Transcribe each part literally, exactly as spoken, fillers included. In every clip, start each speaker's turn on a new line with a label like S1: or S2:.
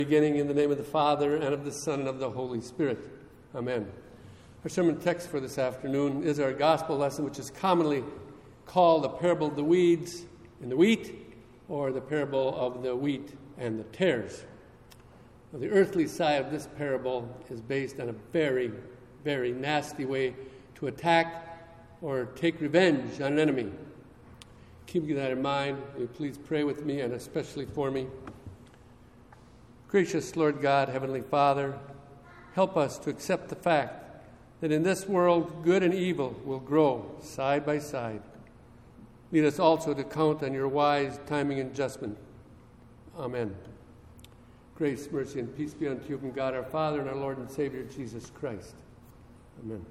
S1: Beginning in the name of the Father, and of the Son, and of the Holy Spirit. Amen. Our sermon text for this afternoon is our gospel lesson, which is commonly called the parable of the weeds and the wheat, or the parable of the wheat and the tares. Now, the earthly side of this parable is based on a very, very nasty way to attack or take revenge on an enemy. Keeping that in mind, will you please pray with me, and especially for me. Gracious Lord God, Heavenly Father, help us to accept the fact that in this world good and evil will grow side by side. Lead us also to count on your wise timing and judgment. Amen. Grace, mercy, and peace be unto you from God our Father and our Lord and Savior Jesus Christ. Amen.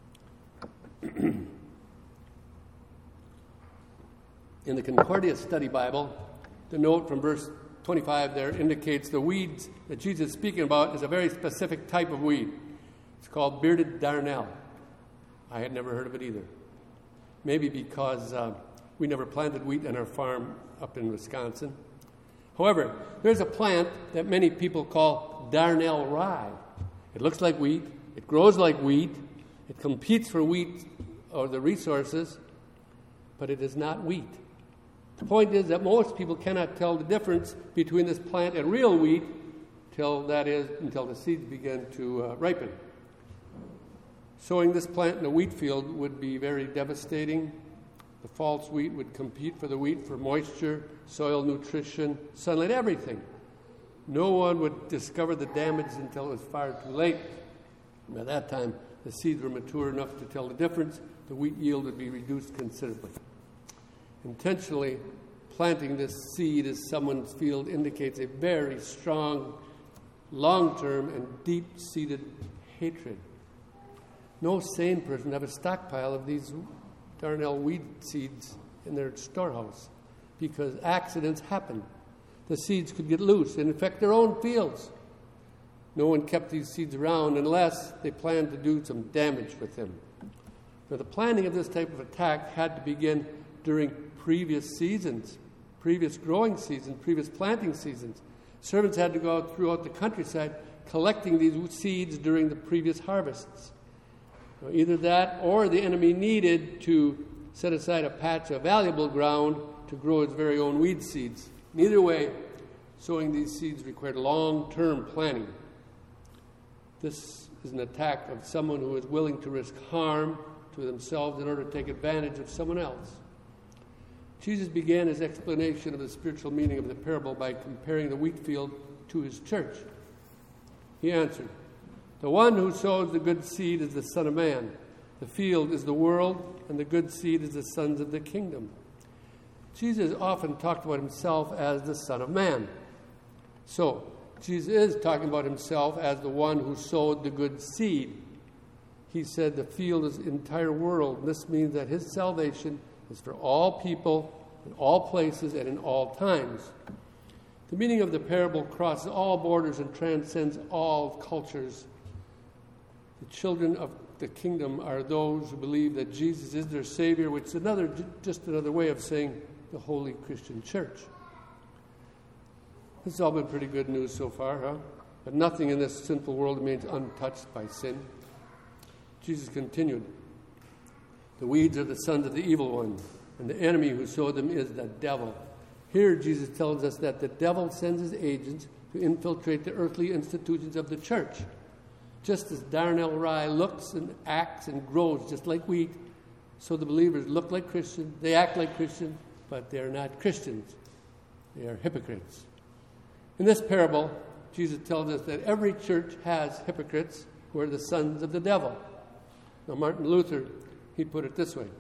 S1: In the Concordia Study Bible, the note from verse twenty-five there indicates the weeds that Jesus is speaking about is a very specific type of weed. It's called bearded darnel. I had never heard of it either. Maybe because uh, we never planted wheat on our farm up in Wisconsin. However, there's a plant that many people call darnel rye. It looks like wheat. It grows like wheat. It competes for wheat or the resources, but it is not wheat. The point is that most people cannot tell the difference between this plant and real wheat till that is until the seeds begin to uh, ripen. Sowing this plant in a wheat field would be very devastating. The false wheat would compete for the wheat for moisture, soil nutrition, sunlight, everything. No one would discover the damage until it was far too late. By that time, the seeds were mature enough to tell the difference. The wheat yield would be reduced considerably. Intentionally planting this seed in someone's field indicates a very strong, long-term, and deep-seated hatred. No sane person would have a stockpile of these darnel weed seeds in their storehouse because accidents happen. The seeds could get loose and infect their own fields. No one kept these seeds around unless they planned to do some damage with them. Now, the planning of this type of attack had to begin during previous seasons, previous growing seasons, previous planting seasons. Servants had to go out throughout the countryside collecting these seeds during the previous harvests. Now, either that or the enemy needed to set aside a patch of valuable ground to grow its very own weed seeds. Either way, sowing these seeds required long-term planning. This is an attack of someone who is willing to risk harm to themselves in order to take advantage of someone else. Jesus began his explanation of the spiritual meaning of the parable by comparing the wheat field to his church. He answered, "The one who sows the good seed is the Son of Man. The field is the world, and the good seed is the sons of the kingdom." Jesus often talked about himself as the Son of Man. So, Jesus is talking about himself as the one who sowed the good seed. He said the field is the entire world. This means that his salvation is for all people, in all places, and in all times. The meaning of the parable crosses all borders and transcends all cultures. The children of the kingdom are those who believe that Jesus is their Savior, which is another, just another way of saying the Holy Christian Church. This has all been pretty good news so far, huh? But nothing in this sinful world remains untouched by sin. Jesus continued, "The weeds are the sons of the evil one, and the enemy who sowed them is the devil." Here Jesus tells us that the devil sends his agents to infiltrate the earthly institutions of the church. Just as darnel rye looks and acts and grows just like wheat, so the believers look like Christians, they act like Christians, but they're not Christians. They are hypocrites. In this parable, Jesus tells us that every church has hypocrites who are the sons of the devil. Now, Martin Luther, he put it this way: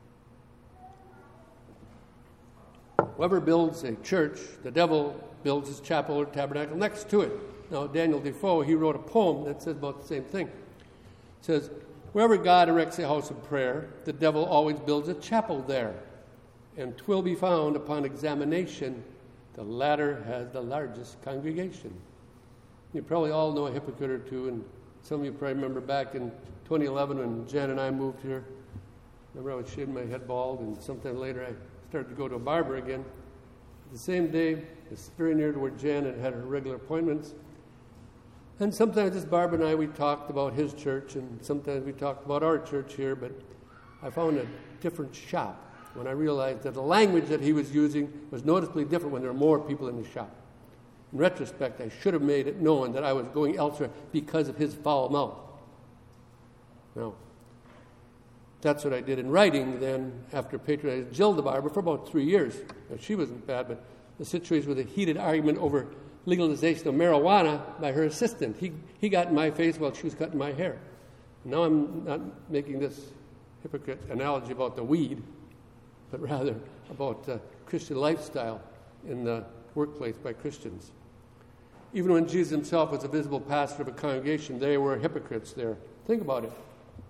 S1: whoever builds a church, the devil builds his chapel or tabernacle next to it. Now, Daniel Defoe, he wrote a poem that says about the same thing. It says, "Wherever God erects a house of prayer, the devil always builds a chapel there. And 'twill be found upon examination, the latter has the largest congregation." You probably all know a hypocrite or two, and some of you probably remember back in twenty eleven when Jan and I moved here. Remember I was shaving my head bald, and sometime later I started to go to a barber again. The same day, it's very near to where Janet had her regular appointments. And sometimes just Barb and I, we talked about his church, and sometimes we talked about our church here, but I found a different shop when I realized that the language that he was using was noticeably different when there were more people in the shop. In retrospect, I should have made it known that I was going elsewhere because of his foul mouth. Now, that's what I did in writing then after patronizing Jill the barber for about three years. Now, she wasn't bad, but the situation was a heated argument over legalization of marijuana by her assistant. He he got in my face while she was cutting my hair. Now I'm not making this hypocrite analogy about the weed, but rather about uh, Christian lifestyle in the workplace by Christians. Even when Jesus himself was a visible pastor of a congregation, they were hypocrites there. Think about it.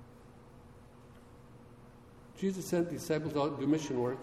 S1: Jesus sent disciples out to do mission work.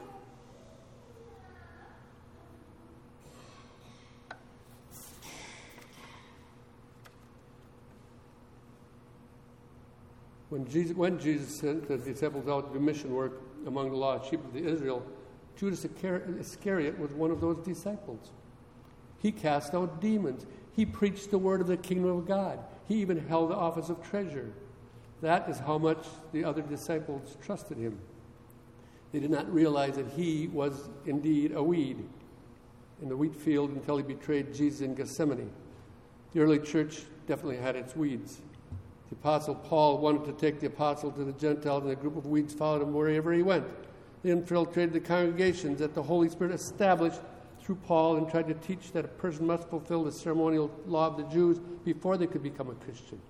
S1: When Jesus, when Jesus sent the disciples out to do mission work among the lost sheep of Israel, Judas Iscariot was one of those disciples. He cast out demons. He preached the word of the kingdom of God. He even held the office of treasurer. That is how much the other disciples trusted him. They did not realize that he was indeed a weed in the wheat field until he betrayed Jesus in Gethsemane. The early church definitely had its weeds. The Apostle Paul wanted to take the apostle to the Gentiles, and a group of weeds followed him wherever he went. They infiltrated the congregations that the Holy Spirit established through Paul and tried to teach that a person must fulfill the ceremonial law of the Jews before they could become a Christian.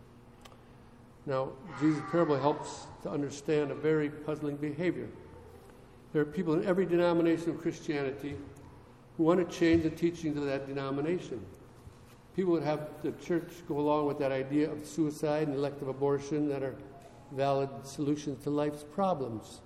S1: Now, Jesus' parable helps to understand a very puzzling behavior. There are people in every denomination of Christianity who want to change the teachings of that denomination. People would have the church go along with that idea of suicide and elective abortion that are valid solutions to life's problems.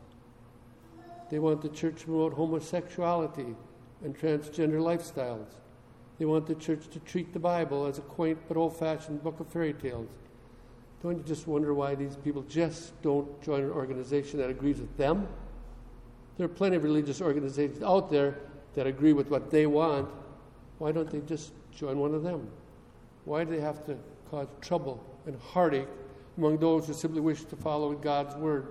S1: They want the church to promote homosexuality and transgender lifestyles. They want the church to treat the Bible as a quaint but old-fashioned book of fairy tales. Don't you just wonder why these people just don't join an organization that agrees with them? There are plenty of religious organizations out there that agree with what they want. Why don't they just join one of them? Why do they have to cause trouble and heartache among those who simply wish to follow God's word?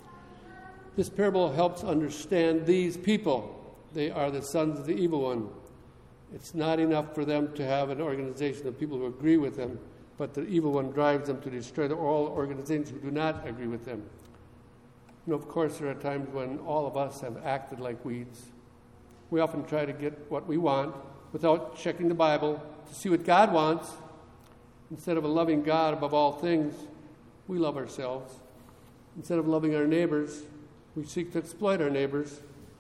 S1: This parable helps understand these people. They are the sons of the evil one. It's not enough for them to have an organization of people who agree with them, but the evil one drives them to destroy all organizations who do not agree with them. You know, of course, there are times when all of us have acted like weeds. We often try to get what we want without checking the Bible to see what God wants. Instead of a loving God above all things, we love ourselves. Instead of loving our neighbors, we seek to exploit our neighbors.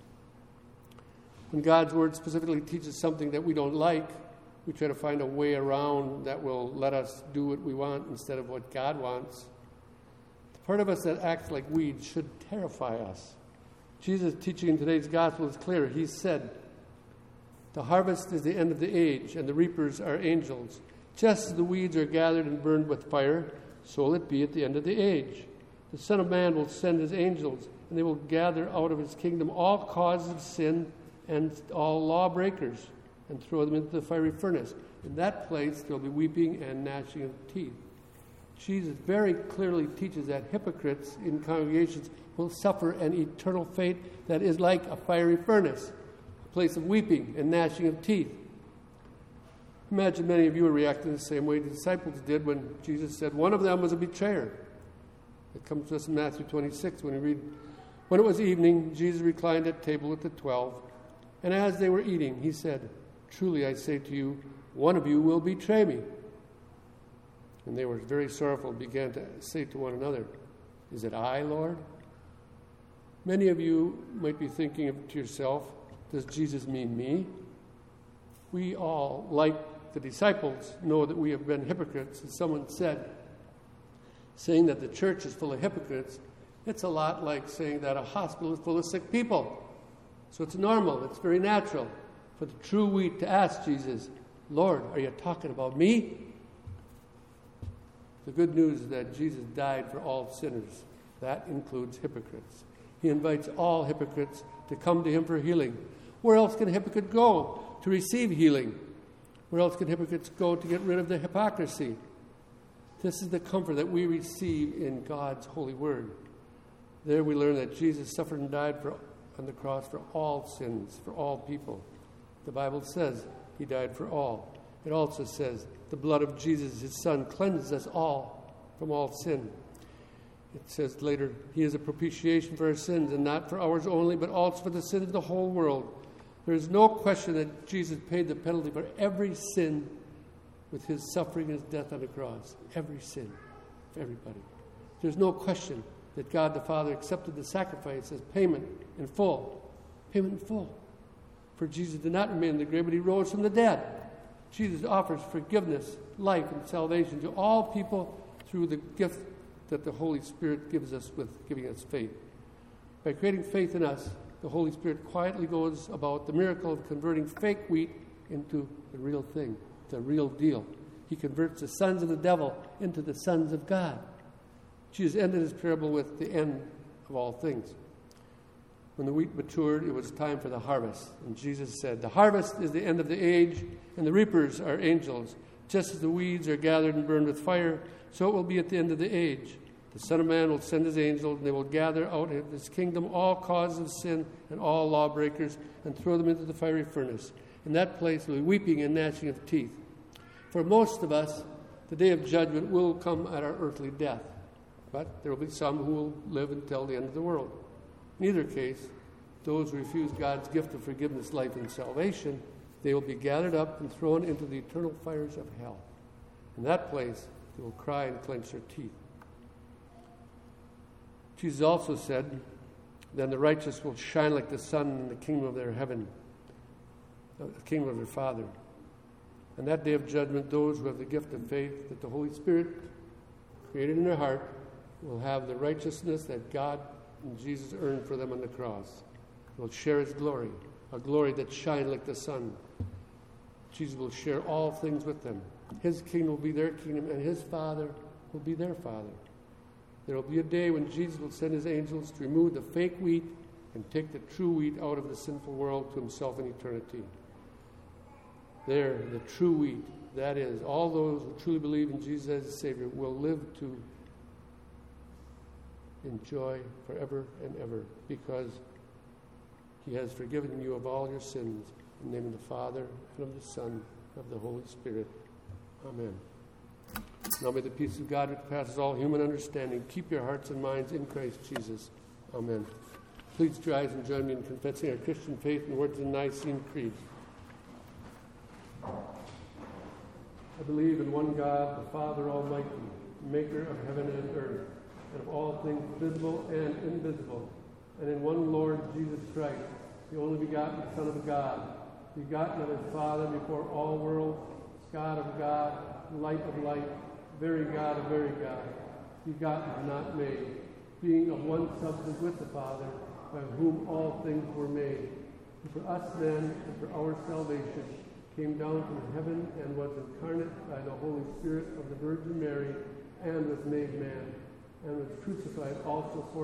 S1: When God's word specifically teaches something that we don't like, we try to find a way around that will let us do what we want instead of what God wants. The part of us that acts like weeds should terrify us. Jesus' teaching in today's gospel is clear. He said, "The harvest is the end of the age, and the reapers are angels. Just as the weeds are gathered and burned with fire, so will it be at the end of the age. The Son of Man will send his angels, and they will gather out of his kingdom all causes of sin and all lawbreakers, and throw them into the fiery furnace. In that place there will be weeping and gnashing of teeth." Jesus very clearly teaches that hypocrites in congregations will suffer an eternal fate that is like a fiery furnace, a place of weeping and gnashing of teeth. Imagine many of you are reacting the same way the disciples did when Jesus said one of them was a betrayer. It comes to us in Matthew twenty-six when we read, "When it was evening, Jesus reclined at table with the twelve, and as they were eating, he said, 'Truly I say to you, one of you will betray me.' And they were very sorrowful and began to say to one another, 'Is it I, Lord?' Many of you might be thinking to yourself, does Jesus mean me? We all, like the disciples, know that we have been hypocrites. As someone said, saying that the church is full of hypocrites, it's a lot like saying that a hospital is full of sick people. So it's normal, it's very natural for the true wheat to ask Jesus, "Lord, are you talking about me?" The good news is that Jesus died for all sinners. That includes hypocrites. He invites all hypocrites to come to him for healing. Where else can a hypocrite go to receive healing. Where else can hypocrites go to get rid of the hypocrisy? This is the comfort that we receive in God's holy word. There we learn that Jesus suffered and died for, on the cross for all sins, for all people. The Bible says he died for all. It also says the blood of Jesus, his son, cleanses us all from all sin. It says later, he is a propitiation for our sins, and not for ours only, but also for the sins of the whole world. There is no question that Jesus paid the penalty for every sin with his suffering and his death on the cross. Every sin, for everybody. There's no question that God the Father accepted the sacrifice as payment in full. Payment in full. For Jesus did not remain in the grave, but he rose from the dead. Jesus offers forgiveness, life, and salvation to all people through the gift that the Holy Spirit gives us with giving us faith. By creating faith in us, the Holy Spirit quietly goes about the miracle of converting fake wheat into the real thing, the real deal. He converts the sons of the devil into the sons of God. Jesus ended his parable with the end of all things. When the wheat matured, it was time for the harvest. And Jesus said, the harvest is the end of the age, and the reapers are angels. Just as the weeds are gathered and burned with fire, so it will be at the end of the age. The Son of Man will send his angels, and they will gather out of his kingdom all causes of sin and all lawbreakers, and throw them into the fiery furnace. In that place will be weeping and gnashing of teeth. For most of us, the day of judgment will come at our earthly death. But there will be some who will live until the end of the world. In either case, those who refuse God's gift of forgiveness, life, and salvation, they will be gathered up and thrown into the eternal fires of hell. In that place, they will cry and clench their teeth. Jesus also said, then the righteous will shine like the sun in the kingdom of their heaven, the kingdom of their Father. On that day of judgment, those who have the gift of faith that the Holy Spirit created in their heart will have the righteousness that God and Jesus earned for them on the cross. They will share his glory, a glory that shines like the sun. Jesus will share all things with them. His kingdom will be their kingdom, and his Father will be their Father. There will be a day when Jesus will send his angels to remove the fake wheat and take the true wheat out of the sinful world to himself in eternity. There, the true wheat, that is, all those who truly believe in Jesus as his Savior, will live to enjoy forever and ever, because he has forgiven you of all your sins. In the name of the Father, and of the Son, and of the Holy Spirit. Amen. Now may the peace of God, which passes all human understanding, keep your hearts and minds in Christ Jesus. Amen. Please rise and join me in confessing our Christian faith in the words of the Nicene Creed. I believe in one God, the Father Almighty, maker of heaven and earth, and of all things visible and invisible, and in one Lord Jesus Christ, the only begotten Son of God, begotten of his Father before all worlds, God of God, light of light, very God of very God, begotten and not made, being of one substance with the Father, by whom all things were made, who for us then and for our salvation came down from heaven and was incarnate by the Holy Spirit of the Virgin Mary, and was made man, and was crucified also for